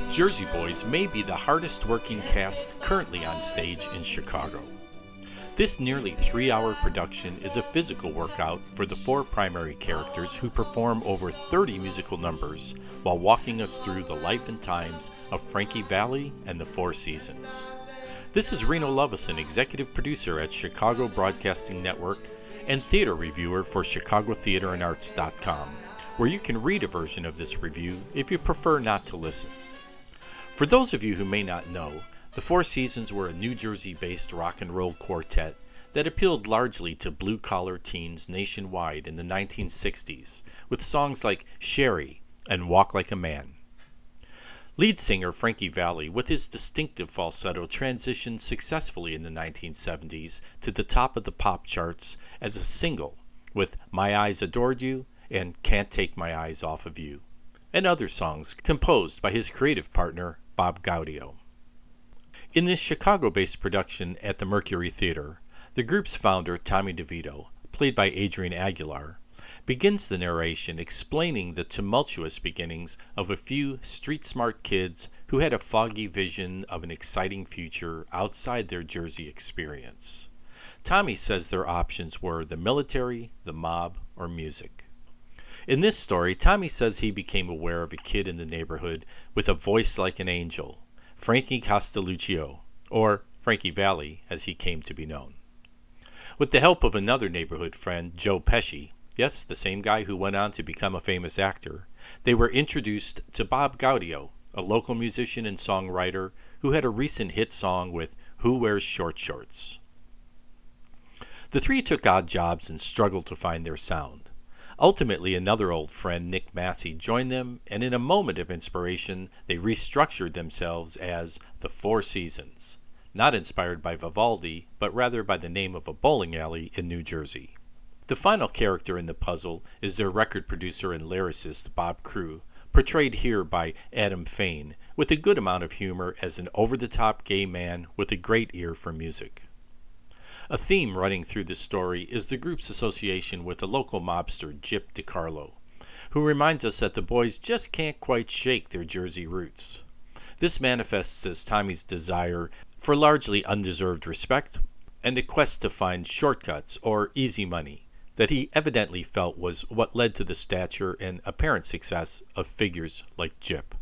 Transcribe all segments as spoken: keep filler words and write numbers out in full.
Jersey Boys may be the hardest working cast currently on stage in Chicago. This nearly three-hour production is a physical workout for the four primary characters who perform over thirty musical numbers while walking us through the life and times of Frankie Valli and the Four Seasons. This is Reno Lovison, executive producer at Chicago Broadcasting Network and theater reviewer for Chicago Theater and Arts dot com, where you can read a version of this review if you prefer not to listen. For those of you who may not know, the Four Seasons were a New Jersey-based rock and roll quartet that appealed largely to blue-collar teens nationwide in the nineteen sixties, with songs like Sherry and Walk Like a Man. Lead singer Frankie Valli, with his distinctive falsetto, transitioned successfully in the nineteen seventies to the top of the pop charts as a single with My Eyes Adored You and Can't Take My Eyes Off of You, and other songs composed by his creative partner, Bob Gaudio. In this Chicago-based production at the Mercury Theater, the group's founder, Tommy DeVito, played by Adrian Aguilar, begins the narration explaining the tumultuous beginnings of a few street-smart kids who had a foggy vision of an exciting future outside their Jersey experience. Tommy says their options were the military, the mob, or music. In this story, Tommy says he became aware of a kid in the neighborhood with a voice like an angel, Frankie Castelluccio, or Frankie Valli, as he came to be known. With the help of another neighborhood friend, Joe Pesci, yes, the same guy who went on to become a famous actor, they were introduced to Bob Gaudio, a local musician and songwriter who had a recent hit song with Who Wears Short Shorts. The three took odd jobs and struggled to find their sound. Ultimately, another old friend, Nick Massey, joined them, and in a moment of inspiration, they restructured themselves as the Four Seasons, not inspired by Vivaldi, but rather by the name of a bowling alley in New Jersey. The final character in the puzzle is their record producer and lyricist, Bob Crewe, portrayed here by Adam Fain, with a good amount of humor as an over-the-top gay man with a great ear for music. A theme running through the story is the group's association with the local mobster Gyp DeCarlo, who reminds us that the boys just can't quite shake their Jersey roots. This manifests as Tommy's desire for largely undeserved respect and a quest to find shortcuts or easy money that he evidently felt was what led to the stature and apparent success of figures like Gyp.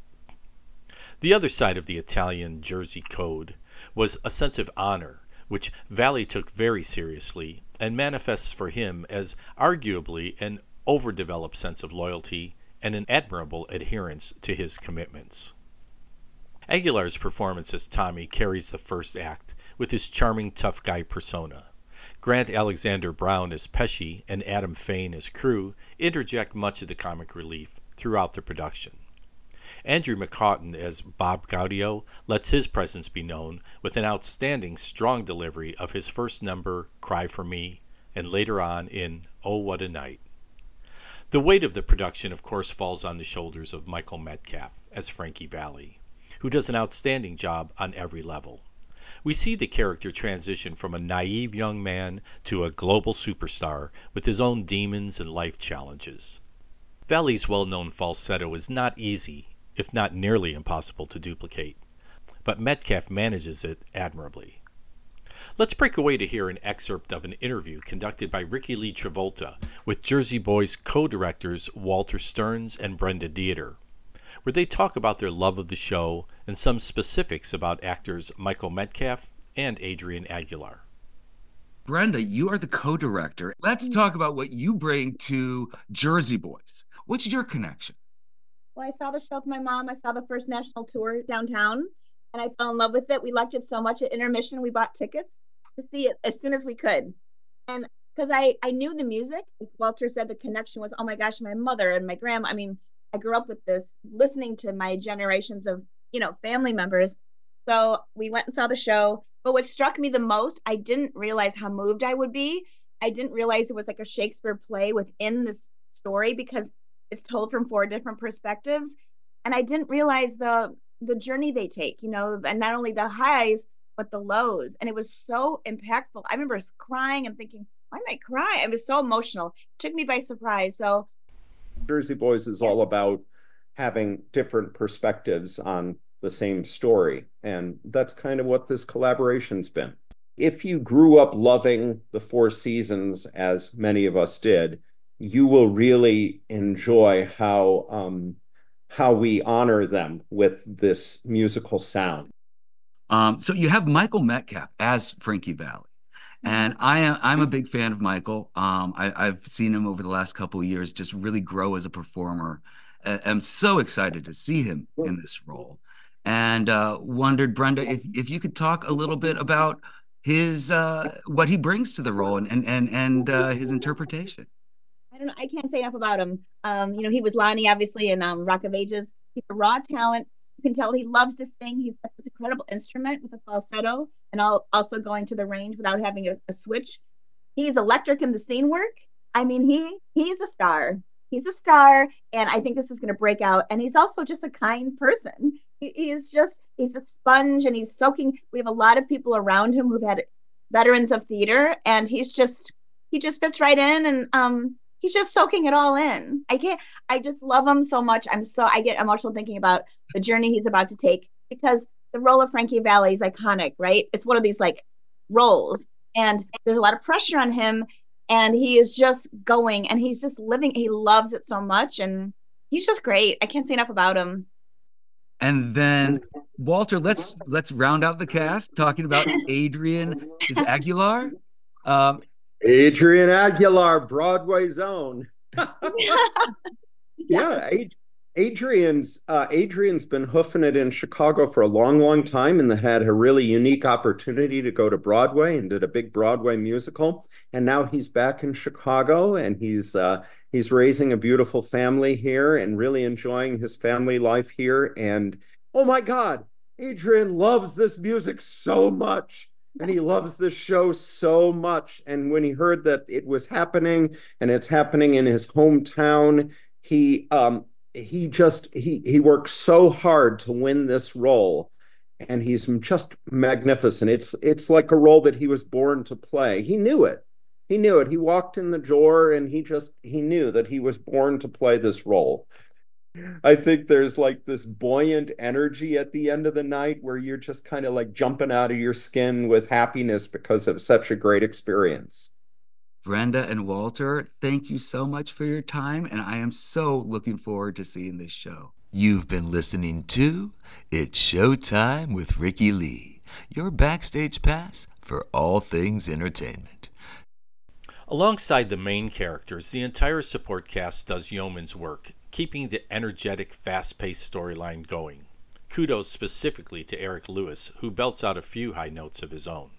The other side of the Italian Jersey code was a sense of honor, which Valli took very seriously and manifests for him as arguably an overdeveloped sense of loyalty and an admirable adherence to his commitments. Aguilar's performance as Tommy carries the first act with his charming tough guy persona. Grant Alexander Brown as Pesci and Adam Fain as Crewe interject much of the comic relief throughout the production. Andrew McCaughton as Bob Gaudio lets his presence be known with an outstanding strong delivery of his first number, Cry for Me, and later on in Oh What a Night. The weight of the production, of course, falls on the shoulders of Michael Metcalf as Frankie Valli, who does an outstanding job on every level. We see the character transition from a naive young man to a global superstar with his own demons and life challenges. Valli's well-known falsetto is not easy, if not nearly impossible to duplicate, but Metcalf manages it admirably. Let's break away to hear an excerpt of an interview conducted by Ricky Lee Travolta with Jersey Boys co-directors Walter Stearns and Brenda Dieter, where they talk about their love of the show and some specifics about actors Michael Metcalf and Adrian Aguilar. Brenda, you are the co-director. Let's talk about what you bring to Jersey Boys. What's your connection? Well, I saw the show with my mom. I saw the first national tour downtown, and I fell in love with it. We liked it so much at intermission, we bought tickets to see it as soon as we could. And because I, I knew the music, Walter said the connection was, oh my gosh, my mother and my grandma. I mean, I grew up with this, listening to my generations of, you know, family members. So we went and saw the show. But what struck me the most, I didn't realize how moved I would be. I didn't realize it was like a Shakespeare play within this story because it's told from four different perspectives. And I didn't realize the the journey they take, you know, and not only the highs, but the lows. And it was so impactful. I remember crying and thinking, why am I crying? It was so emotional. It took me by surprise. So Jersey Boys is all about having different perspectives on the same story. And that's kind of what this collaboration's been. If you grew up loving the Four Seasons, as many of us did, you will really enjoy how um, how we honor them with this musical sound. Um, so you have Michael Metcalf as Frankie Valli. And I am I'm a big fan of Michael. Um, I, I've seen him over the last couple of years just really grow as a performer. I, I'm so excited to see him in this role, and uh, wondered, Brenda, if if you could talk a little bit about his uh, what he brings to the role and and and, and uh, his interpretation. I don't know. I can't say enough about him. Um, you know, he was Lonnie, obviously, in um, Rock of Ages. He's a raw talent. You can tell he loves to sing. He's got this incredible instrument with a falsetto, and all, also going to the range without having a, a switch. He's electric in the scene work. I mean, he he's a star. He's a star, and I think this is going to break out. And he's also just a kind person. He, he's just he's a sponge, and he's soaking. We have a lot of people around him who've had veterans of theater, and he's just he just fits right in, and um. He's just soaking it all in. I can't, I just love him so much. I'm so, I get emotional thinking about the journey he's about to take, because the role of Frankie Valli is iconic, right? It's one of these like roles, and there's a lot of pressure on him, and he is just going, and he's just living. He loves it so much, and he's just great. I can't say enough about him. And then Walter, let's let's round out the cast talking about Adrian is Aguilar. Um, Adrian Aguilar, Broadway's own. yeah, Adrian's uh, Adrian's been hoofing it in Chicago for a long, long time, and had a really unique opportunity to go to Broadway and did a big Broadway musical. And now he's back in Chicago, and he's uh, he's raising a beautiful family here and really enjoying his family life here. And oh my God, Adrian loves this music so much. And he loves this show so much. And when he heard that it was happening, and it's happening in his hometown, he um, he just he he worked so hard to win this role, and he's just magnificent. It's it's like a role that he was born to play. He knew it. He knew it. He walked in the door, and he just he knew that he was born to play this role. I think there's like this buoyant energy at the end of the night where you're just kind of like jumping out of your skin with happiness because of such a great experience. Brenda and Walter, thank you so much for your time, and I am so looking forward to seeing this show. You've been listening to It's Showtime with Ricky Lee, your backstage pass for all things entertainment. Alongside the main characters, the entire support cast does yeoman's work, keeping the energetic, fast-paced storyline going. Kudos specifically to Eric Lewis, who belts out a few high notes of his own.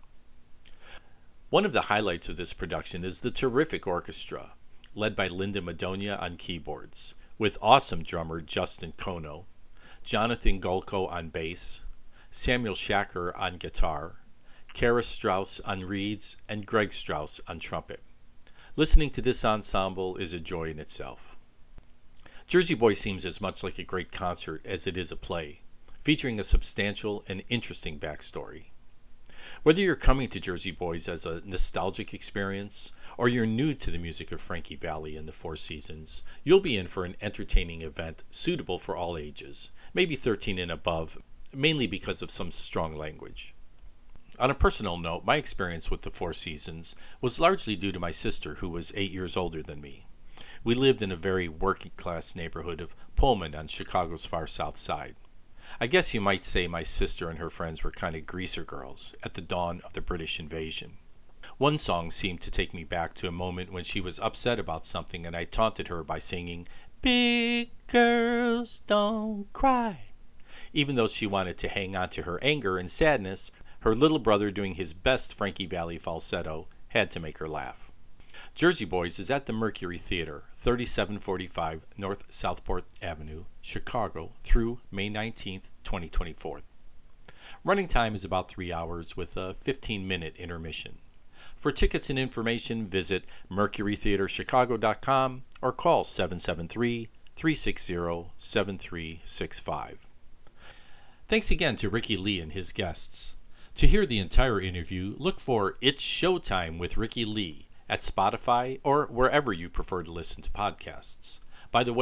One of the highlights of this production is the terrific orchestra, led by Linda Madonia on keyboards, with awesome drummer Justin Kono, Jonathan Golko on bass, Samuel Shacker on guitar, Kara Strauss on reeds, and Greg Strauss on trumpet. Listening to this ensemble is a joy in itself. Jersey Boy seems as much like a great concert as it is a play, featuring a substantial and interesting backstory. Whether you're coming to Jersey Boys as a nostalgic experience, or you're new to the music of Frankie Valli and the Four Seasons, you'll be in for an entertaining event suitable for all ages, maybe thirteen and above, mainly because of some strong language. On a personal note, my experience with the Four Seasons was largely due to my sister, who was eight years older than me. We lived in a very working-class neighborhood of Pullman on Chicago's far south side. I guess you might say my sister and her friends were kind of greaser girls at the dawn of the British invasion. One song seemed to take me back to a moment when she was upset about something, and I taunted her by singing, "Big girls don't cry." Even though she wanted to hang on to her anger and sadness, her little brother doing his best Frankie Valli falsetto had to make her laugh. Jersey Boys is at the Mercury Theater, thirty-seven forty-five North Southport Avenue, Chicago, through May nineteenth, twenty twenty-four. Running time is about three hours with a fifteen-minute intermission. For tickets and information, visit mercury theater chicago dot com or call seven seven three, three six zero, seven three six five. Thanks again to Ricky Lee and his guests. To hear the entire interview, look for It's Showtime with Ricky Lee at Spotify or wherever you prefer to listen to podcasts. By the way,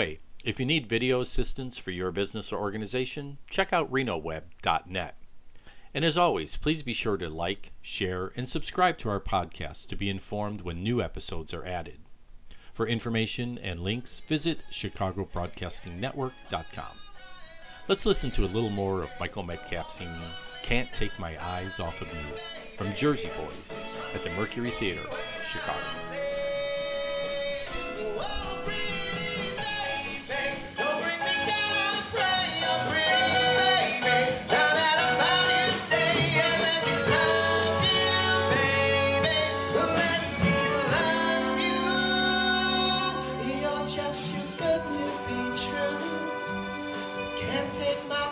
If you need video assistance for your business or organization, check out reno web dot net. And as always, please be sure to like, share, and subscribe to our podcast to be informed when new episodes are added. For information and links, visit chicago broadcasting network dot com. Let's listen to a little more of Michael Metcalf singing Can't Take My Eyes Off of You from Jersey Boys at the Mercury Theater, Chicago. Just too good to be true. Can't take my